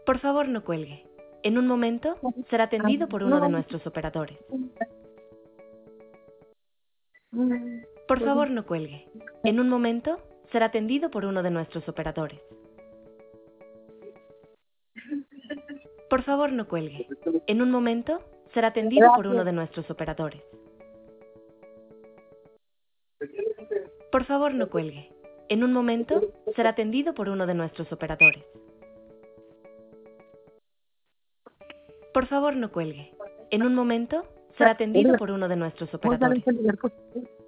Por favor, no cuelgue. En un momento será atendido por uno de nuestros operadores. Por favor, no cuelgue. En un momento será atendido por uno de nuestros operadores. Por favor, no cuelgue. En un momento será atendido por uno de nuestros operadores. Por favor, no cuelgue. En un momento será atendido por uno de nuestros operadores. Por favor, no cuelgue. En un momento será atendido por uno de nuestros operadores.